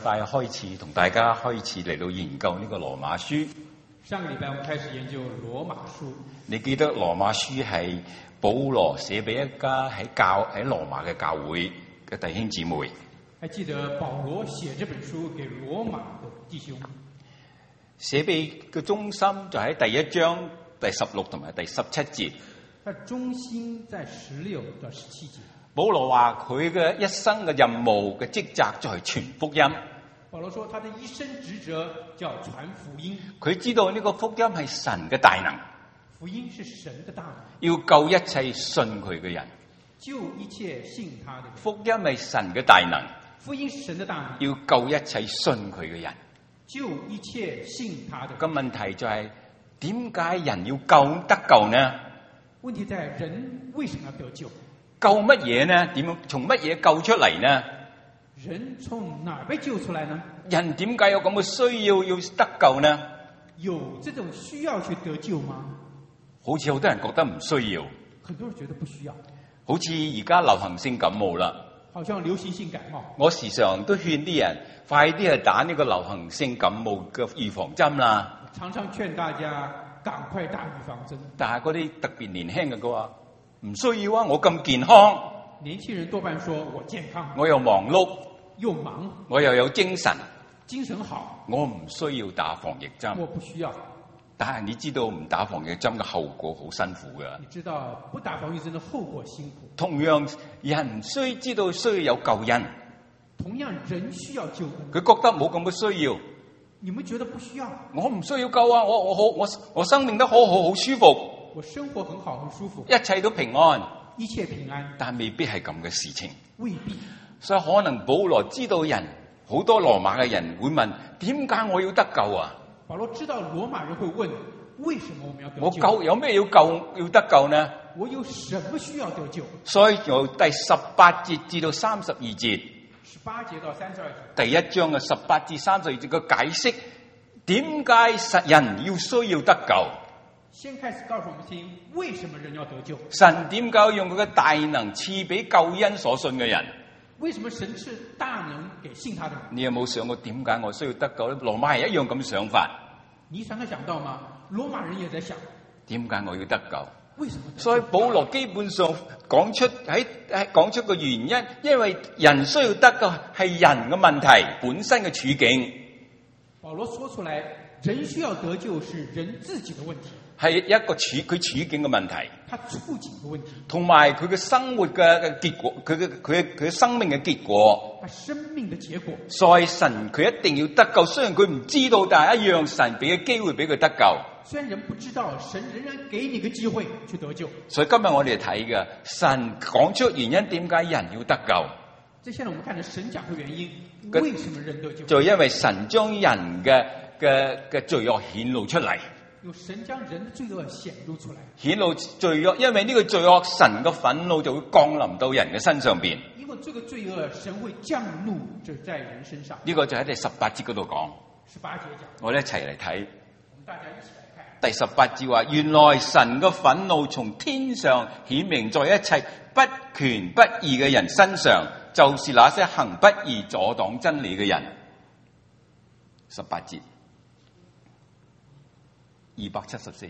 拜開始同大家開始嚟到研究呢個羅馬書。 上個禮拜我們開始研究羅馬書。 你記得羅馬書係保羅寫俾一家喺羅馬嘅教會嘅弟兄姊妹。 還記得保羅寫這本書給羅馬的弟兄， 寫俾嘅中心就喺第1章第16同埋第17節。 它中心在16到17節。 保羅話佢嘅一生嘅任務嘅職責就係傳福音。 保羅說他的一生職責叫傳福音。 佢知道呢個福音係神嘅大能， 福音是神的大能， 要救一切信佢嘅人。 救一切信他的人。 福音係神嘅大能， 福音是神的大能， 要救一切信佢嘅人。 救一切信他的人。 個問題就係點解人要得救呢？ 問題在人為什麼要得救？ 救乜嘢呢？從乜嘢救出嚟呢？ 人從哪被救出來呢？ 人點解有咁嘅需要得救呢？ 有這種需要去得救嗎？ 好似好多人覺得唔需要， 很多人覺得不需要。 好似而家流行性感冒啦， 好像流行性感冒。 我時常都勸啲人快啲去打呢個流行性感冒嘅預防針啦。 常常勸大家趕快打預防針。 但係嗰啲特別年輕嘅佢話唔需要啊，我咁健康。 年輕人多半說我健康， 我又忙碌， 又忙， 我又有精神， 精神好， 我唔需要打防疫針。 我不需要。 但係你知道唔打防疫針嘅後果好辛苦㗎。 你知道不打防疫針的後果辛苦。 同樣人知道需要有救恩， 同樣人需要救恩。 佢覺得冇咁嘅需要。 你們覺得不需要？ 我唔需要救啊！我生命得好舒服， 我生活很好很舒服， 一切都平安， 一切平安。 但未必係咁嘅事情， 未必。 所以可能保羅知道好多羅馬嘅人會問：點解我要得救啊？ 保羅知道羅馬人會問：為什麼我們要得救？ 我有咩要得救呢？ 我有什麼需要得救？所以由第18節至到32節 ，18節到32節， 第1章嘅18至32節嘅解釋，點解人要需要得救？ 先開始告訴我們聽，為什麼人要得救？ 神點解用佢嘅大能賜俾救恩所信嘅人？ 為什麼神賜大能給信他的人？ 你有冇想過點解我需要得救咧？羅馬人一樣咁想法。 你常常想到嗎？羅馬人也在想， 點解我要得救？ 為什麼？ 所以保羅基本上講出個原因，因為人需要得救係人嘅問題本身嘅處境。 保羅說出來，人需要得救是人自己的問題， 係一個佢處境嘅問題， 他處境嘅問題， 同埋佢嘅生活嘅結果，佢生命嘅結果， 他生命嘅結果。 所以神佢一定要得救，雖然佢唔知道，但係一樣神俾嘅機會俾佢得救。 雖然人不知道，神仍然給你個機會去得救。 所以今日我哋睇嘅神講出原因，點解人要得救？ 這現在我們看的神講嘅原因，為什麼人得救？ 就因為神將人嘅罪惡顯露出嚟。 有神將人的罪惡顯露出來， 顯露罪惡，因為呢個罪惡，神嘅憤怒就會降臨到人嘅身上邊。 因為這個罪惡，神會降怒就在人身上。 呢個就喺第18節嗰度講。 18節講， 我哋一齊嚟睇。 我們大家一起來看。 第18節話：原來神嘅憤怒從天上顯明在一切不權不義嘅人身上，就是那些行不義阻擋真理嘅人。18節。274頁，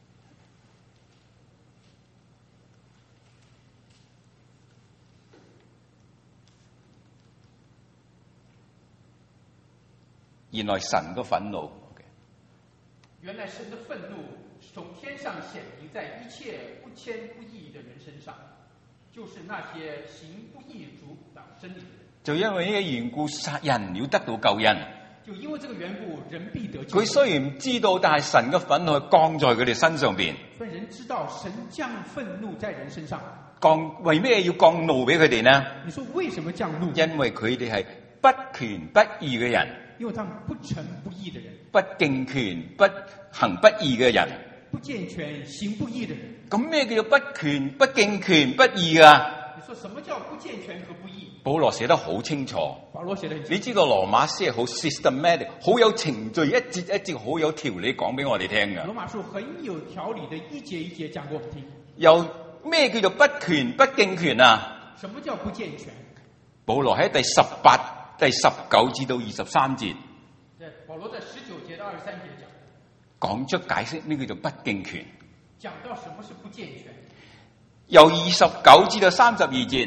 原來神嘅憤怒， 原來神的憤怒從天上顯明在一切不虔不義的人身上，就是那些行不義阻擋真理的人。 就因為呢個緣故，人要得到救恩。 就因為這個緣故，人必得救。 佢雖然唔知道，但係神嘅憤怒降在佢哋身上邊。 所以人知道神降憤怒在人身上。 為咩要降怒俾佢哋呢？ 你說為什麼降怒？ 因為佢哋係不權不義嘅人。 因為他們不誠不義的人。 不敬權不行不義嘅人。 不健全行不義的人。 咁咩叫做不權不敬權不義啊？ 你說什麼叫不健全和不義？ 保羅寫得好清楚。 保羅寫得很清楚。 你知道羅馬書係好 systematic， 好有程序，一節一節好有條理講俾我哋聽嘅。 羅馬書很有條理的，一節一節講給我們聽。 又咩叫做不權不敬權啊？ 什麼叫不健全？ 保羅喺第第19至到23節， 在保羅的19節到23節講出解釋呢叫做不敬虔。 講到什麼是不健全。 由29至到32節，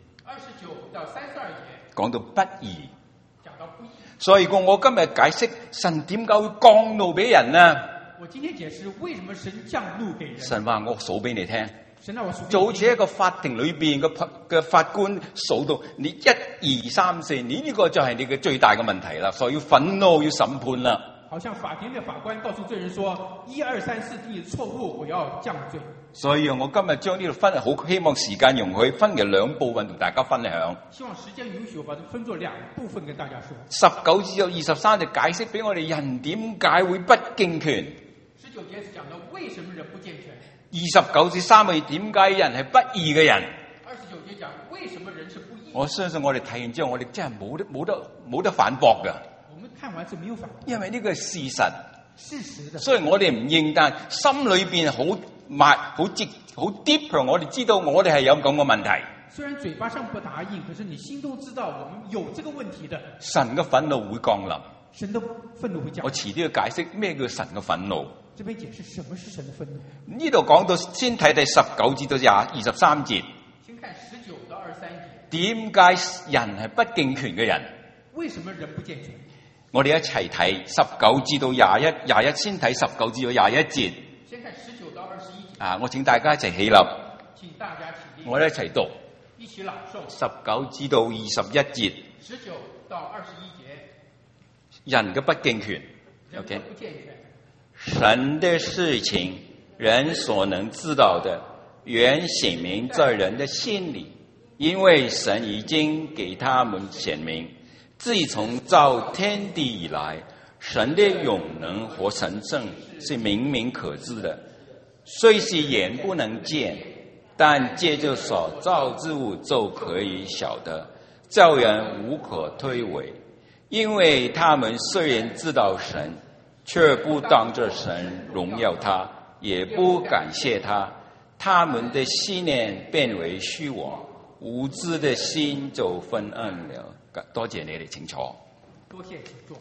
29到32節講到不義。 講到不義。 所以我今日解釋神點解會降怒俾人呢？ 我今天解釋為什麼神降怒給人。 神話我數俾你聽， 神讓我數。 就好似一個法庭裏邊嘅法官數到你1、2、3、4，你呢個就係你嘅最大嘅問題啦，所以要憤怒要審判啦。 好像法庭的法官告訴罪人說：1、2、3、4，你錯誤，我要降罪。 所以我今日將呢度分，好希望時間容許分嘅2部分同大家分享。 希望時間允許，我把它分作2部分跟大家說。 19至到23就解釋俾我哋人點解會不敬虔。 19節是講到為什麼人不健全。 29至30點解人係不義嘅人。 29節講為什麼人是不義。 我相信我哋睇完之後，我哋真係冇得反駁㗎。 我們看完是沒有反駁， 因為呢個係事實。 事實的。 雖然我哋唔認，但心裏邊好好 deep， 我哋知道我哋係有咁嘅問題。 雖然嘴巴上不答應，可是你心中知道我們有這個問題的。 神嘅憤怒會降臨。 神的憤怒會降臨。 我遲啲要解釋咩叫神嘅憤怒。 這邊解釋什麼是神的憤怒。 呢度講到先睇第19至到23節。 先看19到23節。 點解人係不敬虔嘅人？ 為什麼人不健全？ 我哋一齊睇19至到21，先睇19至到21節。 先看19到21節。 我請大家一齊起立。 請大家起立。 我哋一齊讀。 一起朗誦。 19至到21節。 19到21節。 人嘅不敬虔。 人的不健全。 神的事情，人所能知道的，原顯明在人的心裏，因為神已經給他們顯明。自從造天地以來，神的永能和神聖是明明可知的，雖是眼不能見，但借着所造之物就可以曉得，叫人無可推諉。因為他們雖然知道神，卻不當着神榮耀他，也不感謝他，他們的心念變為虛妄，無知的心就昏暗了。多謝你哋，請坐。 多謝，請坐。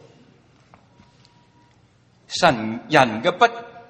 人嘅不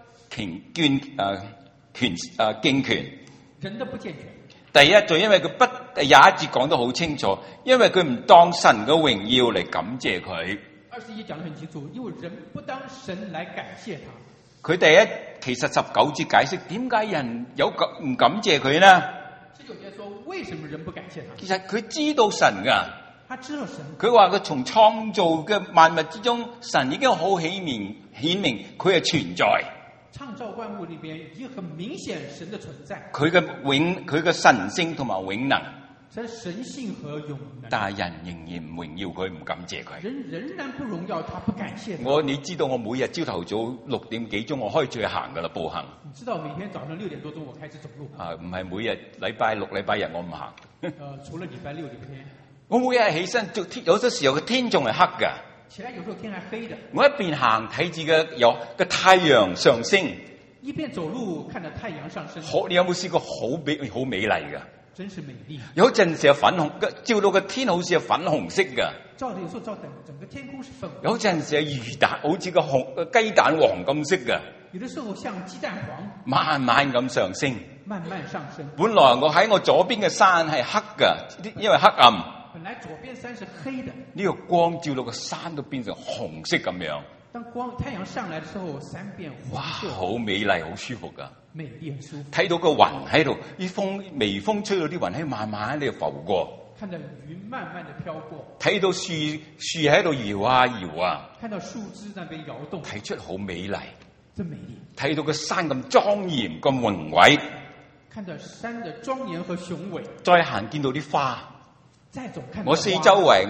敬虔。 人的不健全。 第一就因為佢不21節講得好清楚，因為佢唔當神嘅榮耀嚟感謝佢。 21講得很清楚，因為人不當神來感謝他。 佢第一其實19節解釋點解人唔感謝佢呢 ？19節說為什麼人不感謝他？ 其實佢知道神㗎。 他知道神。佢話佢從創造嘅萬物之中，神已經好顯明佢係存在。 創造萬物裏邊已經很明顯神的存在。佢嘅神性同埋永能。 神性和永能。但係人仍然唔榮耀佢，唔感謝佢。人仍然不榮耀他，不感謝他。你知道我每日朝頭早6點幾鐘我開始去行㗎啦，步行。你知道每天早上6點多鐘我開始走路。唔係每日禮拜六、禮拜日我唔行。除了禮拜六、禮拜天。我每日起身，有啲時候個天仲係黑㗎。起來有時候天還黑的。我一邊行睇住個太陽上升，一邊走路看着太陽上升。你有冇試過好美麗㗎？真是美麗。有陣時係粉紅，照到個天好似係粉紅色㗎。照的有時候照整個天空是粉紅。有陣時係魚蛋，好似個雞蛋黃咁色㗎。有的時候像雞蛋黃。慢慢咁上升。慢慢上升。本來我喺我左邊嘅山係黑㗎，因為黑暗。本來左邊山是黑的，呢個光照到個山都變成紅色咁樣。當太陽上來的時候，山變紅色。哇，好美麗，好舒服噶。美麗很舒服。睇到個雲喺度，微風吹到啲雲喺慢慢喺度浮過。看到雲慢慢的飄過。睇到樹喺度搖啊搖啊。看到樹枝那邊搖動。睇出好美麗。真美麗。睇到個山咁莊嚴咁宏偉。看到山的莊嚴和雄偉。再行見到啲花。我四周圍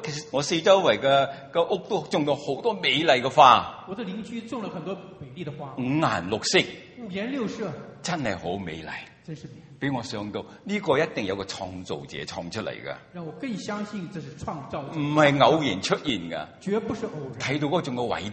嘅屋都種咗好多美麗嘅花。我的鄰居種了很多美麗的花。五顏六色。五顏六色。真係好美麗。真是美麗。俾我想到呢個一定有個創造者創出嚟㗎。讓我更相信這是創造者。唔係偶然出現㗎。絕不是偶然。睇到嗰種嘅偉大。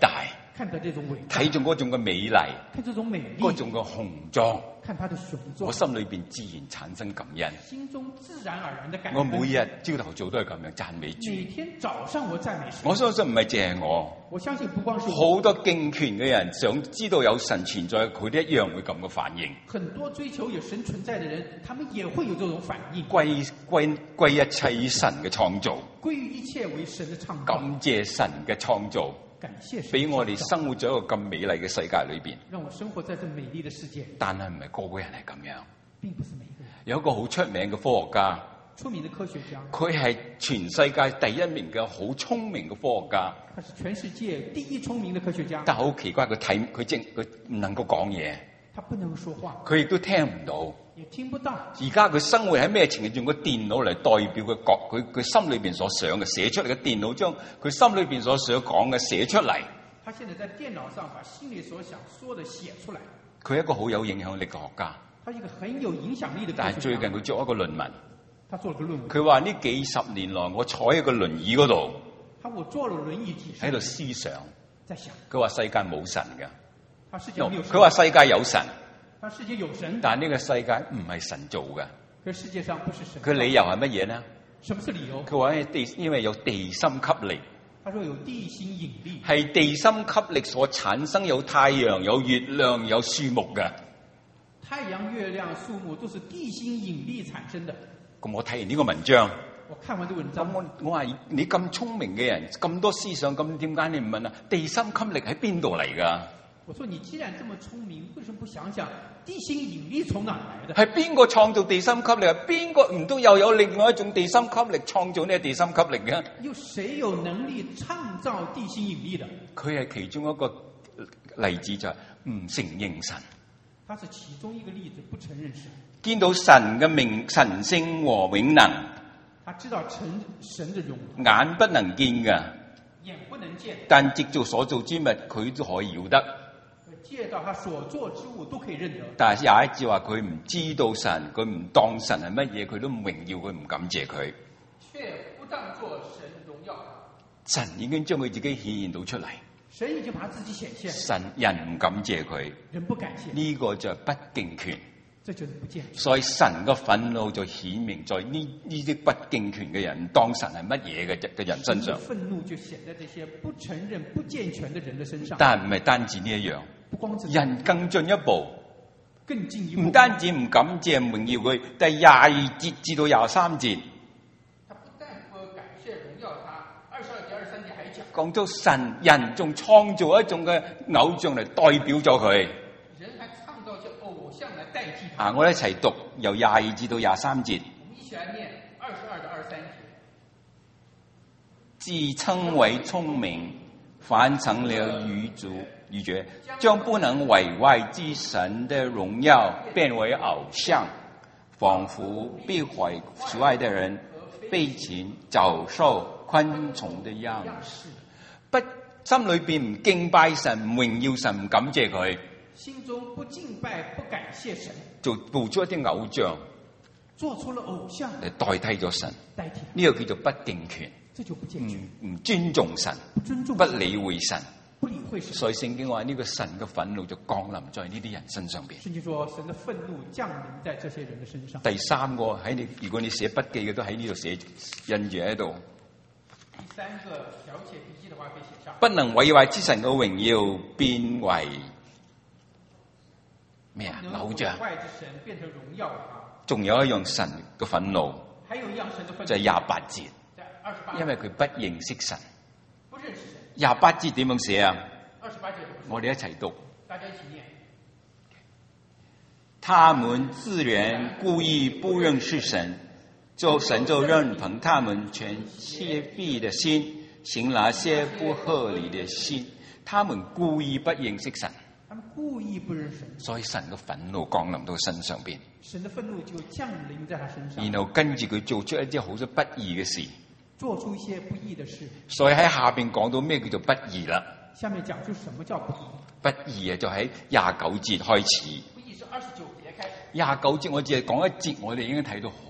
看到這種偉大， 睇中嗰種嘅美麗， 看這種美麗， 嗰種嘅雄壯， 看它的雄壯， 我心裏邊自然產生感恩。 心中自然而然的感恩。 我每日朝頭早都係咁樣讚美主。 每天早上我讚美神。 我相信唔係淨係我相信不光是我， 好多敬虔嘅人想知道有神存在，佢哋一樣會咁嘅反應。 很多追求有神存在的人，他們也會有這種反應。 歸一切於神嘅創造， 歸於一切為神的創造。 感謝神嘅創造， 感謝神， 俾我哋生活在一個咁美麗嘅世界裏邊。 讓我生活在這美麗的世界。 但係唔係個個人係咁樣。 並不是每個人。 有一個好出名嘅科學家， 出名的科學家， 佢係全世界第一名嘅好聰明嘅科學家。 他是全世界第一聰明的科學家。 但好奇怪，佢唔能夠講嘢， 他不能說話， 佢亦都聽唔到， 也聽不到。 而家佢生活喺咩情形？用個電腦嚟代表佢心裏邊所想嘅寫出嚟嘅，電腦將佢心裏邊所想講嘅寫出嚟。 他現在在電腦上把心裏所想說的寫出來。 佢係一個好有影響力嘅學家。 他是一個很有影響力的科學家。 但係最近佢做一個論文， 他做了個論文。 佢話呢幾十年來，我坐喺個輪椅嗰度， 我坐了輪椅幾十年， 喺度思想， 在想。 佢話世界冇神嘅， 佢話世界有神， 他世界有神， 但係呢個世界唔係神做嘅。 佢世界上不是神。 佢理由係乜嘢呢？ 什麼是理由？ 佢話因為有地心吸力。 他說有地心引力， 係地心吸力所產生，有太陽、有月亮、有樹木嘅。 太陽、月亮、樹木都是地心引力產生的。 咁我睇完呢個文章， 我看完這文章， 我話你咁聰明嘅人，咁多思想，咁點解你唔問啊？地心吸力喺邊度嚟噶？ 我說你既然這麼聰明，為什麼不想想地心引力從哪來的？ 係邊個創造地心吸力啊？邊個唔都又有另外一種地心吸力創造呢個地心吸力嘅？ 有誰有能力創造地心引力的？佢係其中一個例子，就係唔承認神。 他是其中一個例子，不承認神。 見到神嘅神性和永能， 他知道神的榮能， 眼不能見嘅， 眼不能見， 但藉做所造之物，佢都可以曉得。 借到他所做之物都可以認得。 但係有一次話佢唔知道神，佢唔當神係乜嘢，佢都唔榮耀佢，唔感謝佢。 卻不當作神榮耀。 神已經將佢自己顯現到出嚟。 神已經把自己顯現。 神人唔感謝佢， 人不感謝。 呢個就係不敬虔。 這就是不敬虔。 所以神嘅憤怒就顯明在呢啲不敬虔嘅人，唔當神係乜嘢嘅人身上。 憤怒就顯在這些不承認、不健全的人的身上。 但係唔係單止呢一樣。人更進一步，唔單止唔感謝唔榮耀佢，第22節至到23節， 他不但不感謝榮耀他，22節、23節講還講到神人仲創造一種嘅偶像嚟代表咗佢。 人還創造些偶像來代替他。 我一齊讀由22至到23節。 我們一起來念22到23節。 自稱為聰明，反成了愚拙，將不能毀壞之神的榮耀變為偶像，仿佛被毀壞的人被禽、走獸、昆蟲的樣式。心裏邊唔敬拜神，唔榮耀神，唔感謝佢， 心中不敬拜，不感謝神， 就做出一啲偶像， 做出了偶像嚟代替咗神。 代替呢個叫做不敬虔， 這就不敬虔， 唔尊重神，不理會神。所以聖經話呢個神嘅憤怒就降臨在呢啲人身上邊。 聖經說神嘅憤怒降臨在這些人的身上。 第三個喺你，如果你寫筆記嘅都喺呢度寫印住喺度。 第三個小寫筆記的話可以寫上。 不能毀壞之神嘅榮耀變為咩啊？偶像。 毀壞之神變成榮耀啊！ 仲有一樣神嘅憤怒， 還有一樣神嘅憤怒， 就係28節，因為佢不認識神。28節點樣寫啊？28節，我哋一齊讀。 大家一起念。 他們自然故意不認識神，神就任憑他們存邪僻的心，行那些不合理的心。他們故意不認識神， 他們故意不認識神， 所以神嘅憤怒降臨到身上邊。 神的憤怒就降臨在他身上。 然後跟住佢做出一啲好多不義嘅事。 做出一些不義的事， 所以喺下邊講到咩叫做不義啦？ 下面講出什麼叫不義？ 不義啊，就喺29節開始。 不義是29節開始。 29節我只係講一節，我哋已經睇到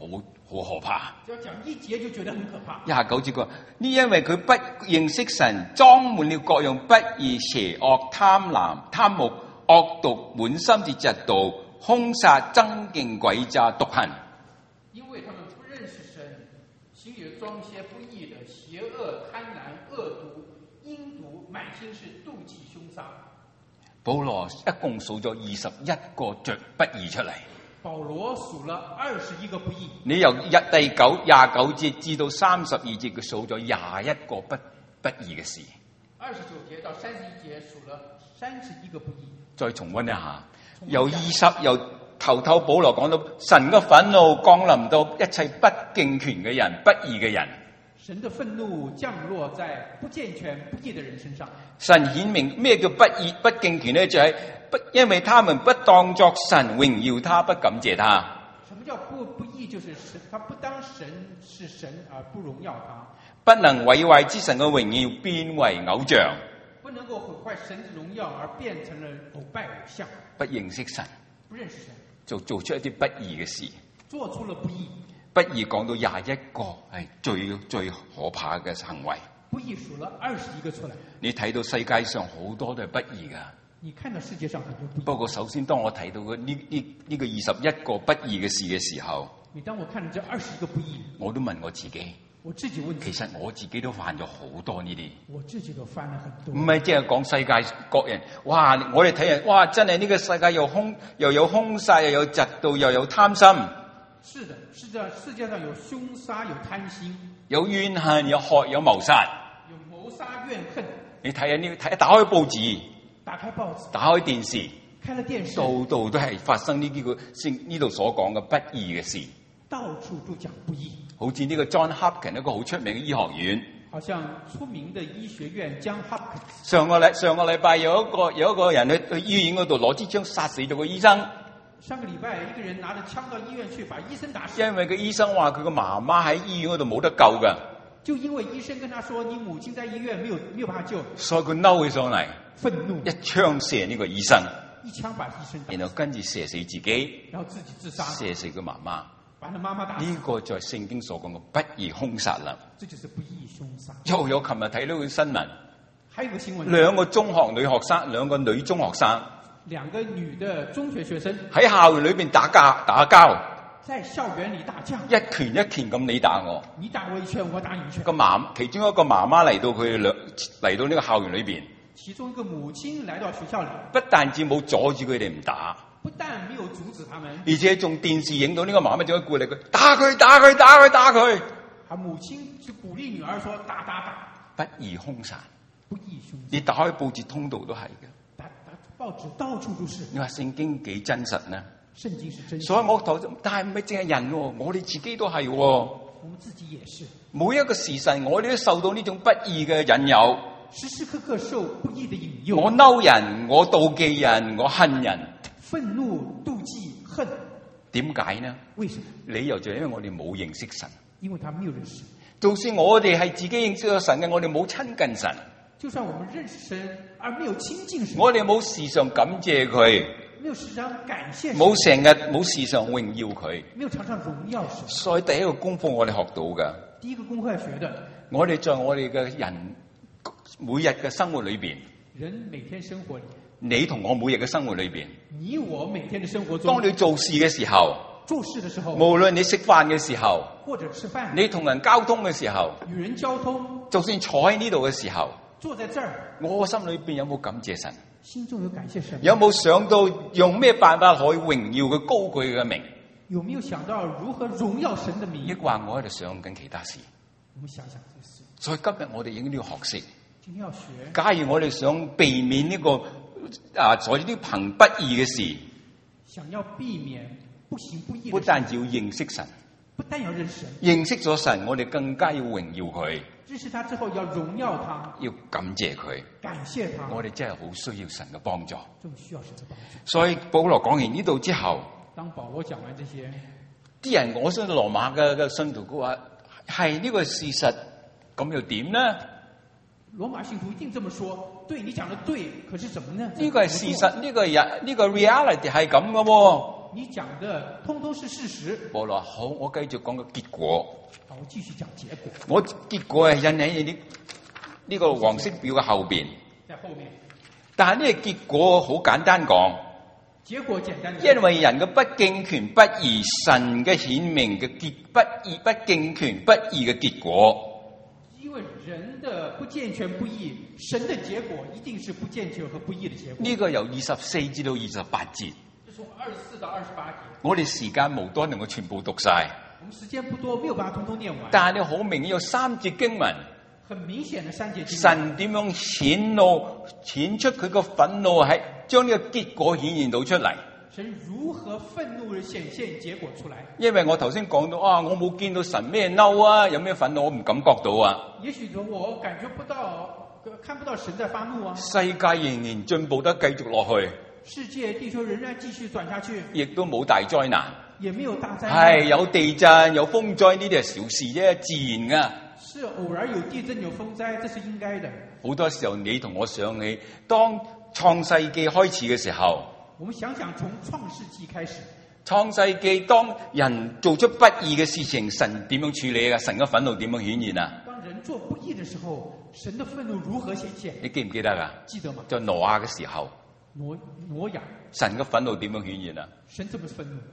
好可怕。 只要講一節就覺得很可怕。 29節講，呢因為佢不認識神，裝滿了各樣不義、邪惡、貪婪、貪慕、惡毒，滿心是嫉妒、兇殺、爭競、詭詐、毒恨。 因為他們不認識神，心裏裝些不義的、邪惡、貪婪、惡毒、陰毒，滿心是妒忌、兇殺。 保羅一共數咗21個着不義出嚟。 保羅數了21個不義。你由第29節至到32節，佢數咗21個不義嘅事。 29節到31節數了31個不義。 再重溫一下，由頭保羅講到神嘅憤怒降臨到一切不敬虔嘅人、不義嘅人。 神的憤怒降落在不健全、不義的人身上。 神顯明咩叫不義、不敬虔呢？就係因為他們不當作神榮耀他，不感謝他。 什麼叫不義？就是神，他不當神是神而不榮耀他， 不能毀壞之神嘅榮耀變為偶像， 不能夠毀壞神的榮耀而變成了拜偶像。 不認識神， 不認識神， 就做出一啲不義嘅事， 做出了不義。 不義講到21個係最可怕嘅行為。 不義數了21個出來。 你睇到世界上好多都係不義噶。 你看到世界上很多不義。 不過首先，當我睇到呢個21個不義嘅事嘅時候， 你當我看到這21個不義， 我都問我自己。 我自己問自己， 其實我自己都犯咗好多呢啲。 我自己都犯了很多。 唔係淨係講世界各人，哇！我哋睇人，哇！真係呢個世界又有兇殺，又有嫉妒，又有貪心。 是的，世界上有兇殺，有貪心，有怨恨，有害，有謀殺， 有謀殺怨恨。你睇下呢？打開報紙， 打開報紙， 打開電視， 開了電視， 度度都係發生呢度所講嘅不義嘅事。 到處都講不義。 好似呢個 John Hopkins 一個好出名嘅醫學院， 好像出名的醫學院 John Hopkins。 上個禮拜有一個人去醫院嗰度攞支槍殺死咗個醫生。 上個禮拜一個人拿着槍到醫院去把醫生打死。 因為個醫生話佢個媽媽喺醫院嗰度冇得救噶。 就因為醫生跟他說你母親在醫院沒有辦法救， 所以佢嬲起上嚟， 憤怒一槍射呢個醫生， 一槍把醫生打死， 然後跟住射死自己， 然後自己自殺， 射死佢媽媽， 把他媽媽打死。 呢個就係聖經所講嘅不義兇殺啦。 這就是不義兇殺。 又有琴日睇到個新聞， 還有個新聞， 兩個女中學生， 兩個女的中學學生喺校園裏邊打交， 在校園裏打架， 一拳一拳咁你打我， 你打我一拳，我打你一拳。 其中一個媽媽嚟到呢個校園裏邊， 其中一個母親來到學校裏， 不但止冇阻住佢哋唔打， 不但沒有阻止他們， 而且仲電視影到呢個媽媽仲鼓勵佢打佢。 母親就鼓勵女兒說打。 不義兇殺， 不義兇殺。 你打開報紙通道都係嘅。 打報紙到處都是。 你話聖經幾真實呢？ 聖經是真實。 所以但係唔係淨係人，我哋自己都係。 我們自己也是。 每一個時辰，我哋都受到呢種不義嘅引誘。 時時刻刻受不義的引誘。 我嬲人，我妒忌人，我恨人。 憤怒、妒忌、恨。 點解呢？ 為什麼？ 理由就係因為我哋冇認識神。 因為他沒有認識。 就算我哋係自己認識咗神嘅，我哋冇親近神。 就算我們認識神而沒有親近神， 我哋冇時常感謝佢， 沒有時常感謝神， 冇時常榮耀佢， 沒有常常榮耀神。 所以第一個功課我哋學到嘅， 第一個功課要學的， 我哋在我哋嘅人每日嘅生活裏邊， 人每天生活裏， 你同我每日嘅生活裏邊， 你我每天的生活中， 當你做事嘅時候， 做事的時候， 無論你食飯嘅時候， 或者吃飯， 你同人交通嘅時候， 與人交通， 就算坐喺呢度嘅時候， 坐在這兒， 我心裏邊有冇感謝神？ 心中有感謝神？ 有冇想到用咩辦法可以榮耀佢高舉佢嘅名？ 有沒有想到如何榮耀神的名？ 抑或我喺度想緊其他事？ 我們想想這事。 所以今日我哋應該要學識。 今天要學。 假如我哋想避免呢個做呢啲行不義嘅事， 想要避免不行不義， 不但只要認識神， 不但要認識神， 認識咗神，我哋更加要榮耀佢。 認識他之後要榮耀他， 要感謝佢， 感謝他。 我哋真係好需要神嘅幫助， 真需要神嘅幫助。 所以保羅講完呢度之後， 當保羅講完這些， 啲人我相信羅馬嘅信徒佢話係呢個事實，咁又點呢？ 羅馬信徒一定這麼說，對，你講得對，可是怎麼呢？ 呢個係事實，呢個 reality 係咁嘅喎。 你講的通通是事實。 保羅話好，我繼續講個結果。 好，我繼續講結果。 我結果係印喺呢個黃色表嘅後邊。 在後面。 但係呢個結果好簡單講。 結果簡單。 因為人嘅不敬虔不義，神嘅顯明嘅不敬虔不義嘅結果。 因為人的不健全不義，神的結果一定是不健全和不義的結果。 呢個由24至到28節。 從24到28節。 我哋時間無多能夠全部讀晒。 我們時間不多，沒有辦法通通念完。 但係你好明顯有3節經文。 很明顯的3節經文。 神點樣顯出佢個憤怒，係將呢個結果顯現到出嚟。 神如何憤怒地顯現結果出來？因為我頭先講到我冇見到神咩嬲啊，有咩憤怒，我唔感覺到啊。 也許我感覺不到，看不到神在發怒啊。 世界仍然進步得繼續落去。 世界地球仍然繼續轉下去。亦都冇大災難。 也沒有大災難。 係有地震、有風災，呢啲係小事啫，自然噶。 是偶然有地震、有風災，這是應該的。好多時候你同我想起，當創世紀開始嘅時候。 我們想想，從創世紀開始， 創世紀當人做出不義嘅事情，神點樣處理啊？神嘅憤怒點樣顯現啊？ 當人做不義嘅時候，神嘅憤怒如何顯現？ 你記唔記得啊？ 記得嗎？ 在挪亞嘅時候， 挪亞， 神嘅憤怒點樣顯現啊？ 神怎麼憤怒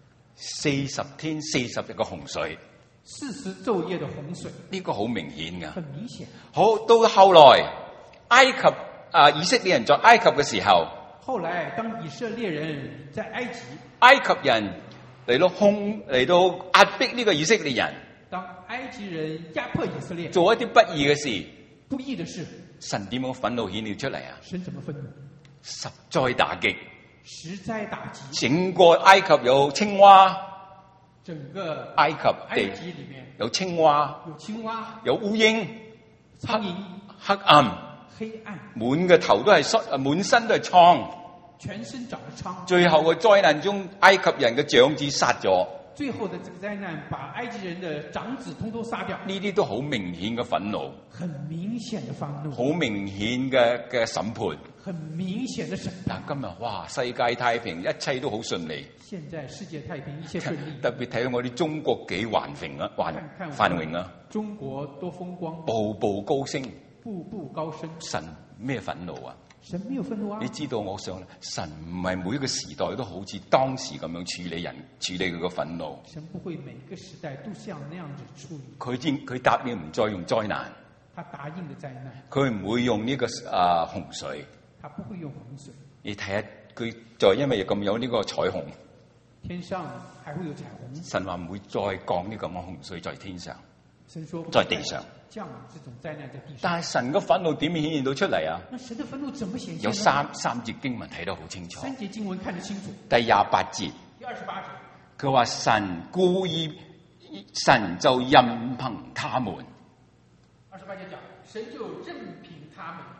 ？40天40日嘅洪水 ，40晝夜嘅洪水， 呢個好明顯噶。 很明顯。 好，到後來埃及以色列人在埃及嘅時候。 後來，當以色列人在埃及， 埃及人嚟到壓迫呢個以色列人。 當埃及人壓迫以色列， 做一啲不義嘅事， 不義的事， 神點樣憤怒顯現出嚟啊？ 神怎麼憤怒 ？10災打擊， 十災打擊。 整個埃及有青蛙， 整個埃及裏面有青蛙，有烏蠅， 蒼蠅， 黑暗。滿嘅頭都係滿身都係瘡， 全身長咗瘡。 最後嘅災難中，埃及人嘅長子殺咗。 最後的這個災難，把埃及人的長子通通殺掉。 呢啲都好明顯嘅憤怒， 很明顯的憤怒， 好明顯嘅審判， 很明顯的審判。 但今日哇，世界太平，一切都好順利。 現在世界太平，一切順利。 特別睇到我哋中國幾繁榮啊，繁榮啊！ 中國多風光， 步步高升。 步步高升。 神咩憤怒啊？ 神沒有憤怒啊！ 你知道我想神唔係每一個時代都好似當時咁樣處理人，處理佢個憤怒。 神不會每個時代都像那樣子處理。 佢答應唔再用災難。 他答應的災難。 佢唔會用呢個洪水。 他不會用洪水。 你睇下佢就因為咁有呢個彩虹。 天上還會有彩虹。 神話唔會再降呢個洪水在天上。 神說在地上。 降這種災難在地上。 但係神嘅憤怒點顯現到出嚟啊？ 那神的憤怒怎麼顯現？ 有三節經文睇得好清楚。 3節經文看得清楚。 第28節。 第28節。 佢話神故意，神就任憑他們。 28節講，神就任憑他們。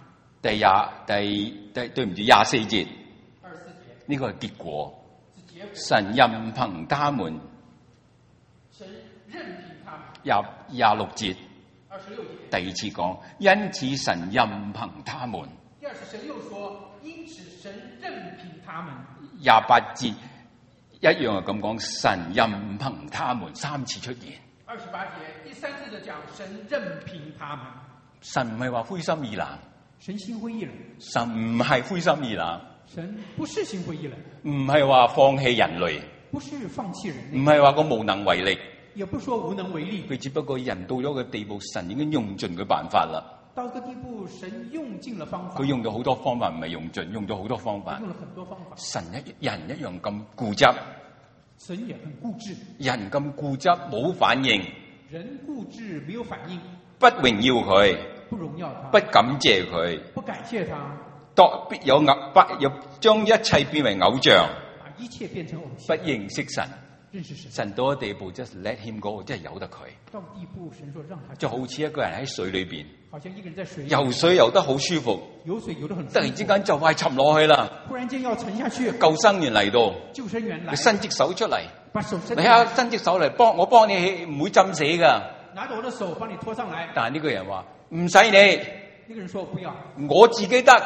對唔住24節。24節。呢個係結果。神任憑他們。 神任憑他們。 26節。 26節。 第二次講，因此神任憑他們。 第二次神又說，因此神任憑他們。 28節一樣係咁講，神任憑他們3次出現。 28節第3次就講神任憑他們。 神唔係話灰心意冷。 神心灰意冷。 神唔係灰心意冷。 神不是心灰意冷。 唔係話放棄人類。 不是放棄人類。 唔係話個無能為力。 也不說無能為力。 佢只不過人到咗個地步，神已經用盡佢辦法啦。 到個地步，神用盡了方法。 佢用咗好多方法，唔係用盡，用咗好多方法。 用了很多方法。 人一樣咁固執。 神也很固執。 人咁固執，冇反應。 人固執，沒有反應。 不榮耀佢。 不榮耀他。 不感謝佢。 不感謝他。 將一切變為偶像。 把一切變成偶像。 不認識神。神到咗地步 just let him go， 即係由得佢。 到地步，神說讓他。 就好似一個人喺水裏邊。 好像一個人在水裏。 游水游得好舒服。 游水游得很舒服。 突然之間就快沉落去啦。 忽然間要沉下去。 救生員嚟到。 救生員嚟。 你伸隻手出嚟。 把手伸。 你睇下伸隻手嚟我幫你起，唔會浸死噶。 拿着我的手幫你拖上來。 但係呢個人話唔使你。 呢個人說不要。 我自己得。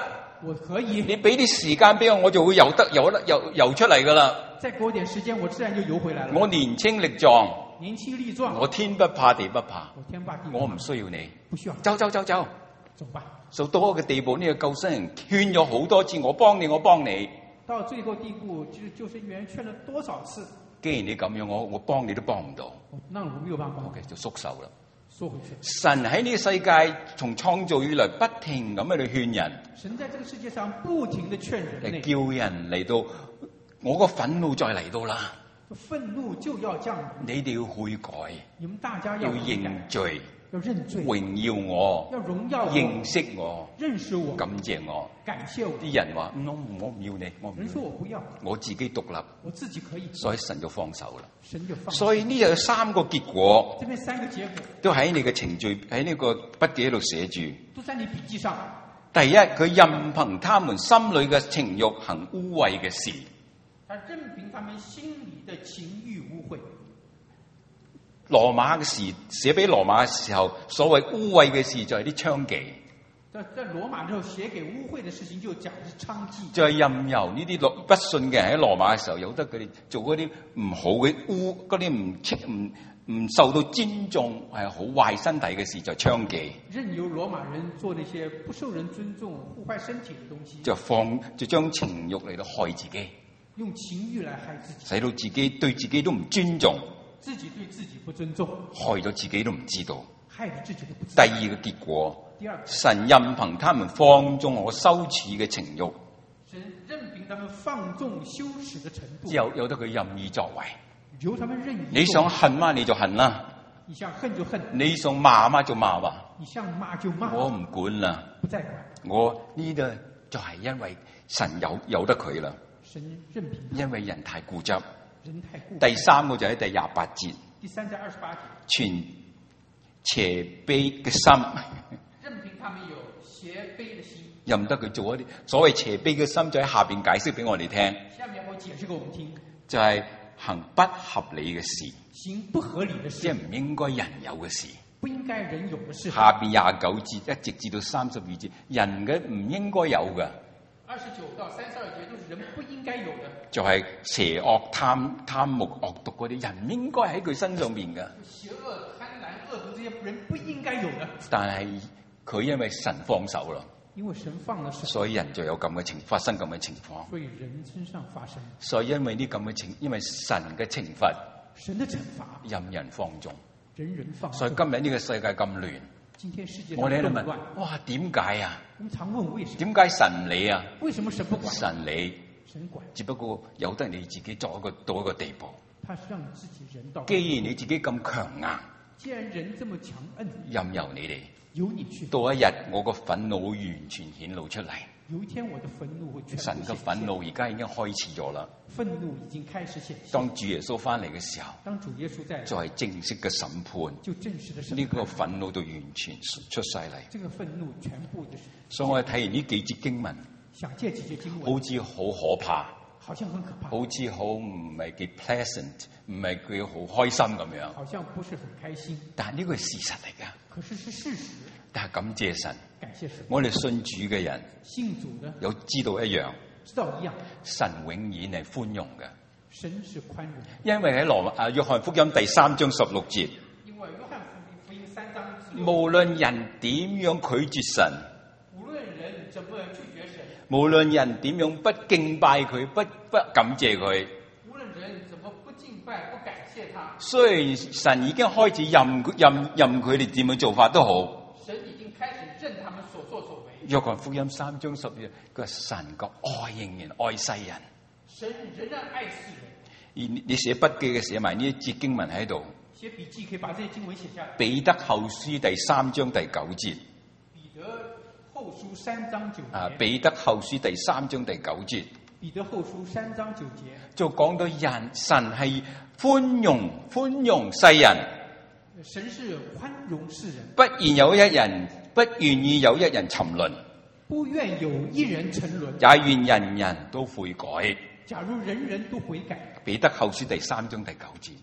我可以。 你俾啲時間俾我，我就會游出嚟噶啦。 再給我點時間，我自然就游回來了。 我年輕力壯，我天不怕地不怕，我唔需要你。 不需要。 走吧。 到多嘅地步，呢個救生人勸咗好多次，我幫你。 到最後地步，救生員勸了多少次？ 既然你咁樣，我幫你都幫唔到。 那我沒有辦法。 OK，就縮手啦。 縮回去。 神喺呢個世界從創造以來，不停咁喺度勸人。 神在這個世界上不停地勸人， 嚟叫人嚟到，我個憤怒再嚟到啦。 憤怒就要降臨， 你哋要悔改， 你們大家要認罪， 要認罪， 榮耀我， 要榮耀我， 認識我， 認識我， 感謝我， 感謝我。 啲人話我唔要你， 人說我不要， 我自己獨立， 我自己可以， 所以神就放手啦。 神就放手。 所以呢有三個結果， 這邊三個結果都喺你嘅程序喺呢個筆記度寫住。 都在你筆記上。 第一，佢任憑他們心裏嘅情慾行污穢嘅事。 他任憑他們心裏的情欲污穢。 羅馬嘅時寫俾羅馬嘅時候，所謂污穢嘅事就係啲娼妓。 在羅馬之後寫給污穢嘅事情就講係娼妓。 就係任由呢啲不信嘅人喺羅馬嘅時候，由得佢哋做嗰啲唔好嘅嗰啲唔受到尊重係好壞身體嘅事，就娼妓。 任由羅馬人做那些不受人尊重、護壞身體嘅東西。 就將情慾嚟到害自己。 用情欲來害自己， 使到自己對自己都唔尊重， 自己對自己不尊重， 害咗自己都唔知道， 害咗自己都不知道。 第二個結果，神任憑他們放縱我羞恥嘅情慾， 神任憑他們放縱羞恥嘅程度， 由得佢任意作為， 由他們任意。 你想恨嗎？你就恨啦， 你想恨就恨， 你想罵嗎？就罵吧， 你想罵就罵， 我唔管啦， 不再管。 我呢度就係因為神由得佢啦。 神任憑， 因為人太固執。 人太固執。 第三個就喺第28節。 第三在28節。 存邪卑嘅心。 任憑他們有邪卑的心。 任得佢做一啲所謂邪卑嘅心，就喺下邊解釋俾我哋聽。 下面我解釋給我們聽。就係行不合理嘅事。 行不合理的事。 即係唔應該人有嘅事。 不應該人有嘅事。 下邊29節一直至到32節，人嘅唔應該有嘅。 29到32節都是人不應該有的， 就係邪惡貪慕惡毒嗰啲人唔應該喺佢身上面嘅。 邪惡貪婪惡毒這些人不應該有的。但係佢因為神放手啦， 因為神放了手， 所以人就有咁嘅發生咁嘅情況。 所以人身上發生。 所以因為呢咁嘅因為神嘅懲罰， 神的懲罰任人放縱， 人人放縱。所以今日呢個世界咁亂。 今天世界我哋喺度問，哇，點解啊？ 我們常問為什麼？ 點解神理啊？ 為什麼神不管？ 神理， 神管。 只不過由得你自己到一個地步。 他是讓你自己人到。 既然你自己咁強硬， 既然人這麼強硬， 任由你哋， 由你去。 到一日我個憤怒會完全顯露出嚟。 有一天我的憤怒會全部顯現。 神嘅憤怒而家已經開始咗啦。 憤怒已經開始顯現。 當主耶穌翻嚟嘅時候， 當主耶穌在， 就係正式嘅審判。 就正式的審判。 呢個憤怒就完全出晒嚟。 這個憤怒全部就是。 所以我哋睇完呢幾節經文， 想借幾節經文， 好似好可怕， 好像很可怕， 好似好唔係幾 pleasant， 唔係佢好開心咁樣。 好像不是很開心。 但係呢個係事實嚟㗎。 可是是事實。 但係感謝神， 感謝神。我哋信主嘅人， 信主的有知道一樣， 知道一樣， 神永遠係寬容嘅。 神是寬容。 因為喺約翰福音第3章16節， 因為約翰福音3章16節， 無論人點樣拒絕神， 無論人怎麼拒絕神， 無論人點樣不敬拜佢，不感謝佢， 無論人怎麼不敬拜不感謝他， 雖然神已經開始任佢哋點樣做法都好。 神已經開始任他們所作所為。 約翰福音3章10節，佢話神個愛仍然愛世人。 神仍然愛世人。 而你寫筆記嘅寫埋呢一節經文喺度。 寫筆記可以把這些經文寫下來。 彼得後書第3章第9節。 彼得後書3章9節。 彼得後書第3章第9節。 彼得後書3章9節。 就講到神係寬容世人。 神是寬容世人， 不願意有一人沉淪， 不願有一人沉淪， 也願人人都悔改。 假如人人都悔改。 彼得後書第3章第9節。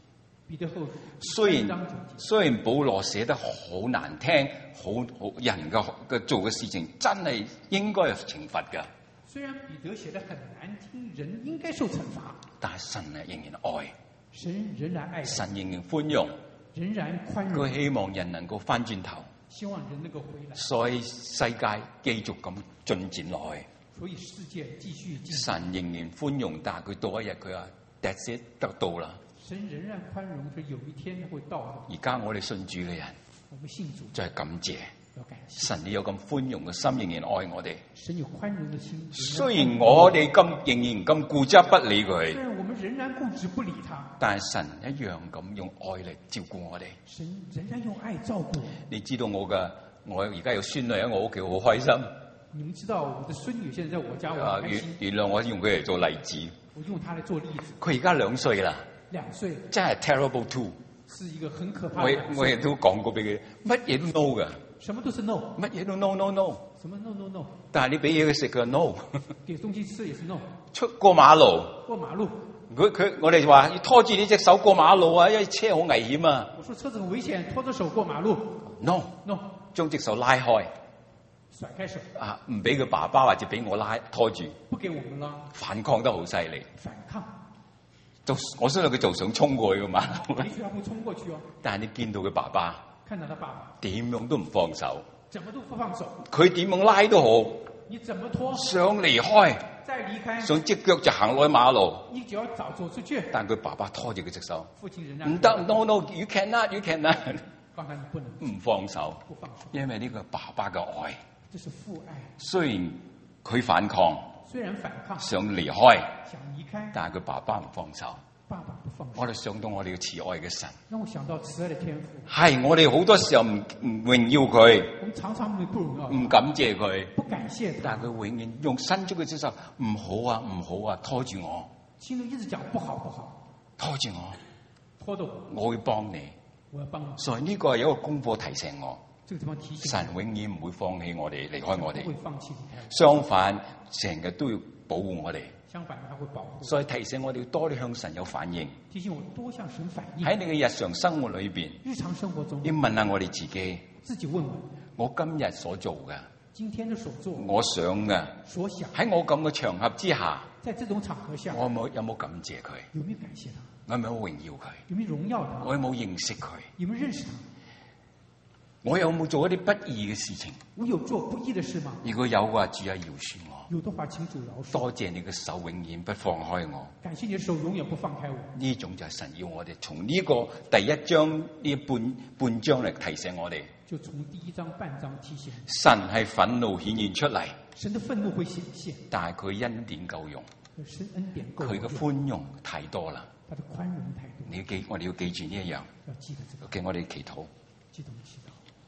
彼得後雖然保羅寫得好難聽，好人嘅做嘅事情真係應該有懲罰㗎。 雖然彼得寫得很難聽，人應該受懲罰，但係神仍然愛，神仍然愛， 神仍然寬容， 仍然寬容。 佢希望人能夠翻轉頭， 希望人能夠回來， 所以世界繼續咁進展落去。 所以世界繼續進展。 神仍然寬容，但係佢到一日佢話 that's it 得到啦。 神仍然寬容，佢有一天會到的。 而家我哋信主嘅人， 我們信主就係感謝。 要感謝神你有咁寬容嘅心，仍然愛我哋。 神有寬容嘅心。 雖然我哋仍然咁固執不理佢， 雖然我們仍然固執不理他， 但係神一樣咁用愛嚟照顧我哋。 神仍然用愛照顧。 你知道我而家有孫女喺我屋企，好開心。 你們知道我的孫女現在在我家，我開心。 原諒我用佢嚟做例子。 我用它嚟做例子。 佢而家2歲啦。 2歲。 真係 terrible too。 是一個很可怕的。 我亦都講過俾佢，乜嘢都 no 噶。 什麼都是 no。 乜嘢都 no。 什麼 no？ 但係你俾嘢佢食嘅 no。 給東西吃也是 no。 過馬路。我哋話要拖住呢隻手過馬路啊，因為車好危險啊。 我說車子很危險，拖着手過馬路。 no。將隻手拉開。 甩開手。 唔俾佢爸爸或者俾我拖住。 不給我們拉。 反抗得好犀利。 反抗。 我相信佢就想衝過去噶嘛。 也許他會衝過去哦。 但係你見到佢爸爸， 看到他爸爸點樣都唔放手。 怎麼都不放手。佢點樣拉都好。 你怎麼拖？ 想離開。 再離開。 想隻腳就行落去馬路。 一腳走出去。但佢爸爸拖住佢隻手。 父親仍然唔得 ，no，you cannot。 剛才你不能。 唔放手。 不放手。 因為呢個爸爸嘅愛。 這是父愛。雖然佢反抗。想離開。 想離開。 但係佢爸爸唔放手。 爸爸不放手。 我哋想到我哋嘅慈愛嘅神。 讓我想到慈愛嘅天父。 係我哋好多時候唔榮耀佢。 我們常常不榮耀。 唔感謝佢。 不感謝。 但係佢永遠用伸出佢隻手，唔好啊，拖住我。 心中一直講不好。 拖住我。 拖到我會幫你。 我要幫你。 所以呢個係一個功課提醒我。 這個地方提醒神永遠唔會放棄我哋，離開我哋。 不會放棄離開。 相反，成日都要保護我哋。 相反，他會保護。 所以提醒我哋要多啲向神有反應。 提醒我多向神反應。 喺你嘅日常生活裏邊， 日常生活中， 要問下我哋自己。 自己問問， 我今日所做嘅， 今天的所做， 我想嘅， 所想喺我咁嘅場合之下， 在這種場合下， 我有冇感謝佢？ 有沒有感謝他？ 我有冇榮耀佢？ 有沒有榮耀他？ 我有冇認識佢？ 有沒有認識他？ 我有冇做一啲不義嘅事情？ 我有做不義的事嗎？ 如果有嘅話，主啊，饒恕我。 有的話，請主饒恕。 多謝你嘅手永遠不放開我。 感謝你嘅手永遠不放開我。 呢種就係神要我哋從呢個第一章呢半章嚟提醒我哋。 就從第一章半章提醒。 神係憤怒顯現出嚟。 神的憤怒會顯現。 但係佢恩典夠用。 神恩典夠用。 佢嘅寬容太多啦。 他的寬容太多。 我哋要記住呢一樣。 要記得這個。 OK，我哋祈禱。 記得我們祈禱。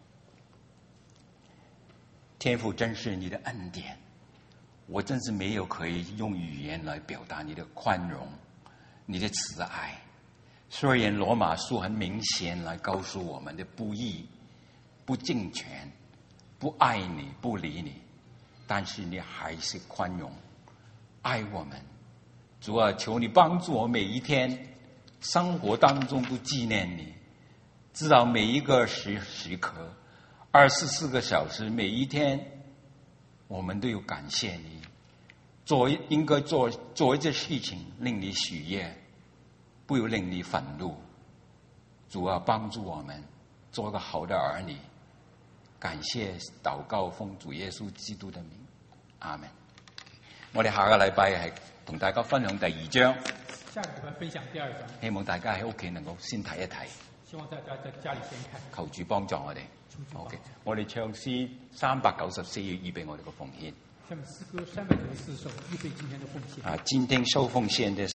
天父，真是你的恩典，我真是沒有可以用語言來表達你的寬容，你的慈愛。雖然羅馬書很明顯來告訴我們的不義、不敬全、不愛你、不理你，但是你還是寬容，愛我們。主啊，求你幫助我每一天生活當中都紀念你，知道每一個時刻24個小時，每一天，我們都要感謝你，應該做一件事情令你喜悅，不要令你憤怒。主啊，幫助我們做一個好的兒女。感謝禱告，奉主耶穌基督的名，阿門。我哋下個禮拜係同大家分享第2章。 下個禮拜分享第2章。 希望大家喺屋企能夠先睇一睇。 希望大家在家裏先看。 求主幫助我哋。OK， 我哋唱詩394，預備我哋嘅奉獻。 下面詩歌394首，預備今天的奉獻。 今天收奉獻的。